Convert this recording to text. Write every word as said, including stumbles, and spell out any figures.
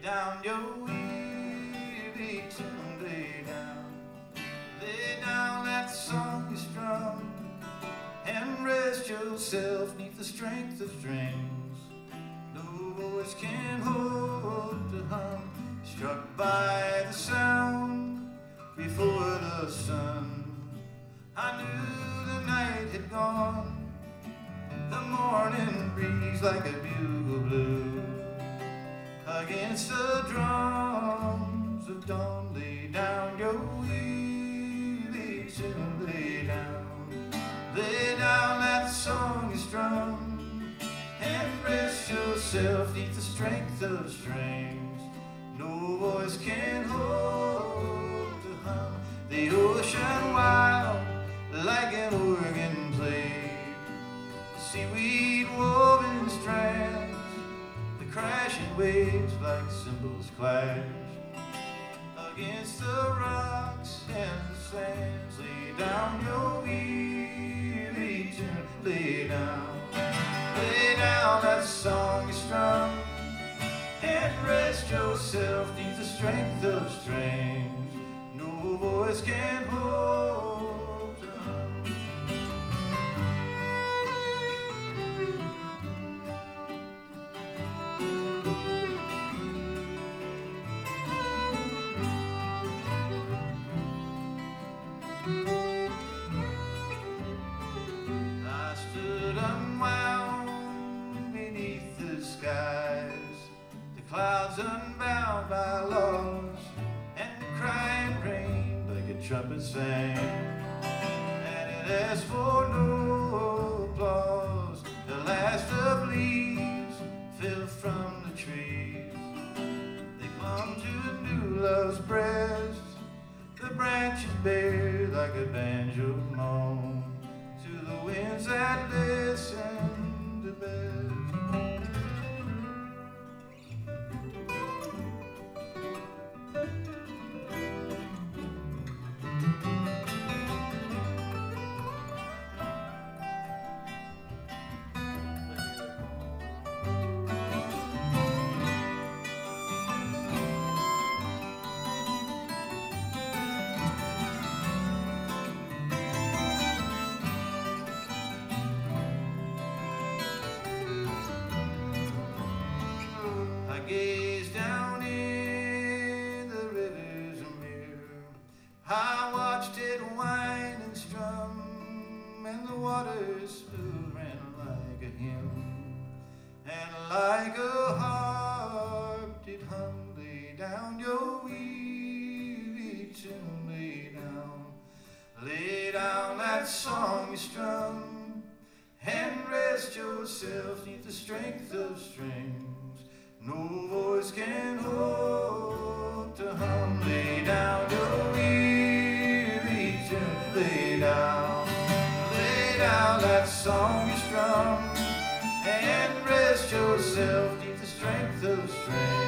down your weary tune, lay down. Lay down that song you strum, and rest yourself neath the strength of strings no voice can hold to hum. Struck by the sound before the sun, I knew the night had gone. The morning breeze like a bugle blew against the drums of dawn. Lay down your weary tune, lay down. Lay down that song you strum, and rest yourself neath the strength of strings no voice can hold to hum. The ocean wild like an organ played, seaweed woven strands, the crashing waves like cymbals clash against the rocks and the sands. Lay down your weary tune, lay down. Lay down that song you strum, and rest yourself neath the strength of strings no voice can hold to hum. I stood unwound beneath the skies, the clouds unbound by laws, and the crying rain like a trumpet sang, and it asked for no applause. The last of leaves fell from the trees, they clung to new love's breast. The branches bare like a banjo moan to the winds that listen to best. Gaze down in the river's mirror, I watched it wind and strum, and the waters smooth ran like a hymn, and like a harp did hum. Lay down your weary tune, lay down. Lay down that song you strum, and rest yourself neath the strength of strings no voice can hold to hum. Lay down your weary tune, lay down. Lay down that song you strum, and rest yourself neath the strength of strings